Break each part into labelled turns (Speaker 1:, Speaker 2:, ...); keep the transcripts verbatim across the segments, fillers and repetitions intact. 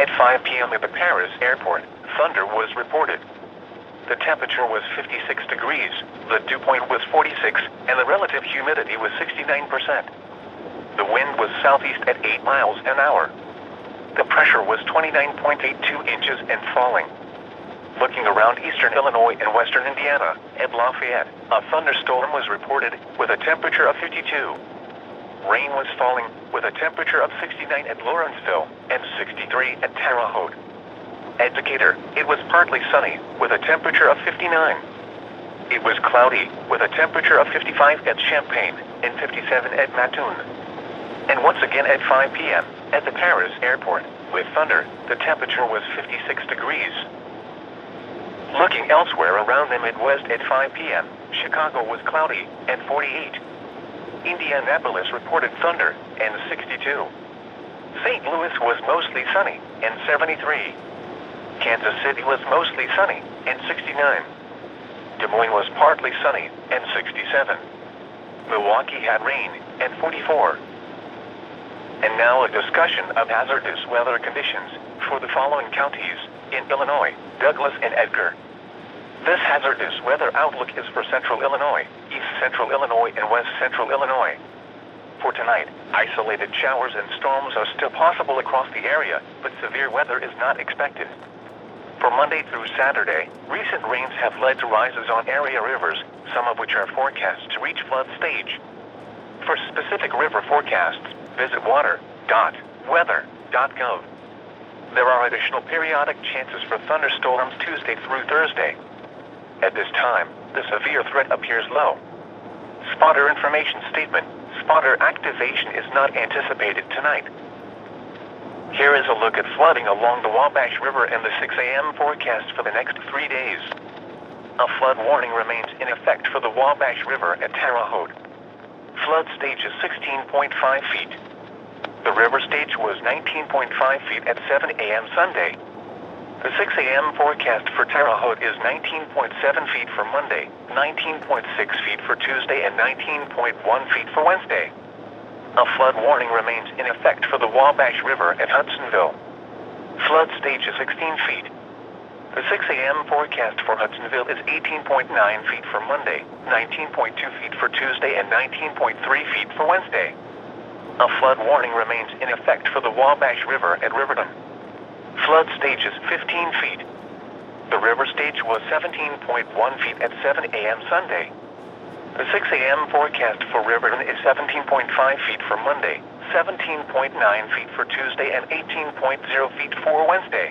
Speaker 1: At five p m at the Paris airport, thunder was reported. The temperature was fifty-six degrees, the dew point was forty-six, and the relative humidity was sixty-nine percent. The wind was southeast at eight miles an hour. The pressure was twenty-nine point eight two inches and falling. Looking around eastern Illinois and western Indiana, at Lafayette, a thunderstorm was reported with a temperature of fifty-two. Rain was falling with a temperature of sixty-nine at Lawrenceville and sixty-three at Terre Haute. At Decatur, it was partly sunny with a temperature of fifty-nine. It was cloudy with a temperature of fifty-five at Champaign and fifty-seven at Mattoon. And once again at five p m at the Paris airport, with thunder, the temperature was fifty-six degrees. Looking elsewhere around the Midwest at five p m, Chicago was cloudy and forty-eight. Indianapolis reported thunder and sixty-two. Saint Louis was mostly sunny and seventy-three. Kansas City was mostly sunny and sixty-nine. Des Moines was partly sunny and sixty-seven. Milwaukee had rain and forty-four. And now a discussion of hazardous weather conditions for the following counties in Illinois, Douglas and Edgar. This hazardous weather outlook is for central Illinois, east central Illinois, and west central Illinois. For tonight, isolated showers and storms are still possible across the area, but severe weather is not expected. For Monday through Saturday, recent rains have led to rises on area rivers, some of which are forecast to reach flood stage. For specific river forecasts, visit water dot weather dot gov. There are additional periodic chances for thunderstorms Tuesday through Thursday. At this time, the severe threat appears low. Spotter information statement: spotter activation is not anticipated tonight. Here is a look at flooding along the Wabash River and the six a m forecast for the next three days. A flood warning remains in effect for the Wabash River at Terre Haute. Flood stage is sixteen point five feet. The river stage was nineteen point five feet at seven a m Sunday. The six a m forecast for Terre Haute is nineteen point seven feet for Monday, nineteen point six feet for Tuesday, and nineteen point one feet for Wednesday. A flood warning remains in effect for the Wabash River at Hudsonville. Flood stage is sixteen feet. The six a m forecast for Hudsonville is eighteen point nine feet for Monday, nineteen point two feet for Tuesday, and nineteen point three feet for Wednesday. A flood warning remains in effect for the Wabash River at Riverton. Flood stage is fifteen feet. The river stage was seventeen point one feet at seven a m Sunday. The six a m forecast for Riverton is seventeen point five feet for Monday, seventeen point nine feet for Tuesday, and eighteen point zero feet for Wednesday.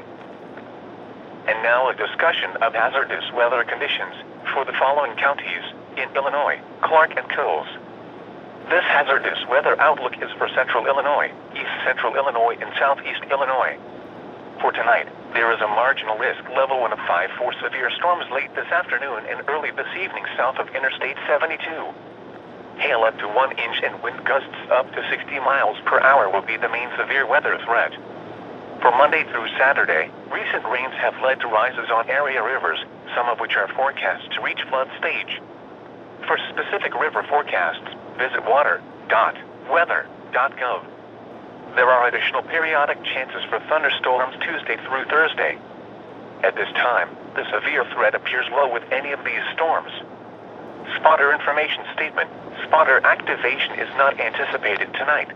Speaker 1: And now a discussion of hazardous weather conditions for the following counties in Illinois, Clark and Coles. This hazardous weather outlook is for central Illinois, east central Illinois, and southeast Illinois. For tonight, there is a marginal risk level one of five for severe storms late this afternoon and early this evening south of Interstate seventy-two. Hail up to one inch and wind gusts up to sixty miles per hour will be the main severe weather threat. For Monday through Saturday, recent rains have led to rises on area rivers, some of which are forecast to reach flood stage. For specific river forecasts, visit water dot weather dot gov. There are additional periodic chances for thunderstorms Tuesday through Thursday. At this time, the severe threat appears low with any of these storms. Spotter information statement: spotter activation is not anticipated tonight.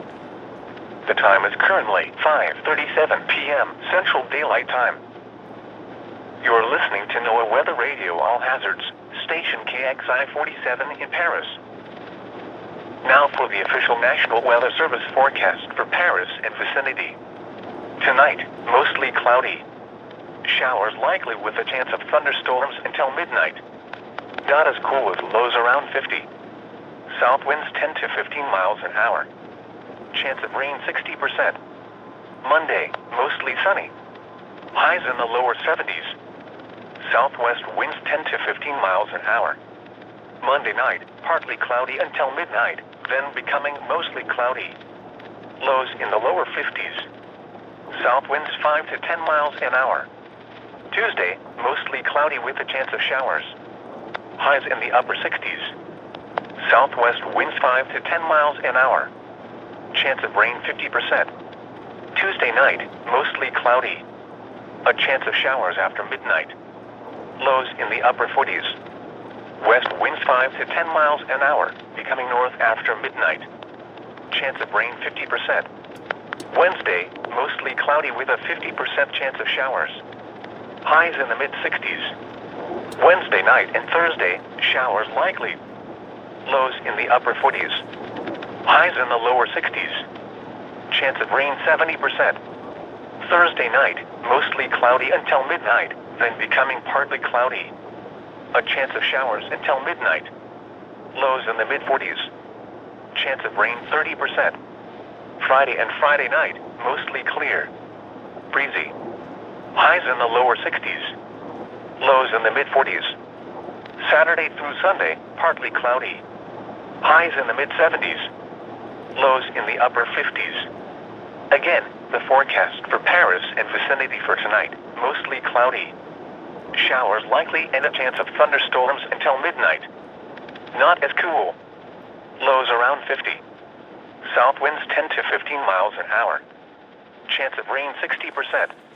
Speaker 1: The time is currently five thirty-seven p m Central Daylight Time. You're listening to NOAA Weather Radio All Hazards, station K X I forty-seven in Paris. Now for the official National Weather Service forecast for Paris and vicinity. Tonight, mostly cloudy. Showers likely with a chance of thunderstorms until midnight. Not as cool with lows around fifty. South winds ten to fifteen miles an hour. Chance of rain sixty percent. Monday, mostly sunny. Highs in the lower seventies. Southwest winds ten to fifteen miles an hour. Monday night, partly cloudy until midnight, then becoming mostly cloudy. Lows in the lower fifties. South winds five to ten miles an hour. Tuesday, mostly cloudy with a chance of showers. Highs in the upper sixties. Southwest winds five to ten miles an hour. Chance of rain fifty percent. Tuesday Wednesday night, mostly cloudy. A chance of showers after midnight. Lows in the upper forties. West winds five to ten miles an hour, becoming north after midnight. Chance of rain fifty percent. Wednesday, mostly cloudy with a fifty percent chance of showers. Highs in the mid-sixties. Wednesday night and Thursday, showers likely. Lows in the upper forties. Highs in the lower sixties. Chance of rain seventy percent. Thursday night, mostly cloudy until midnight, then becoming partly cloudy. A chance of showers until midnight. Lows in the mid-forties. Chance of rain thirty percent. Friday and Friday night, mostly clear. Breezy. Highs in the lower sixties. Lows in the mid-forties. Saturday through Sunday, partly cloudy. Highs in the mid-seventies. Lows in the upper fifties. Again, the forecast for Paris and vicinity for tonight, mostly cloudy. Showers likely and a chance of thunderstorms until midnight. Not as cool. Lows around fifty. South winds ten to fifteen miles an hour. Chance of rain sixty percent.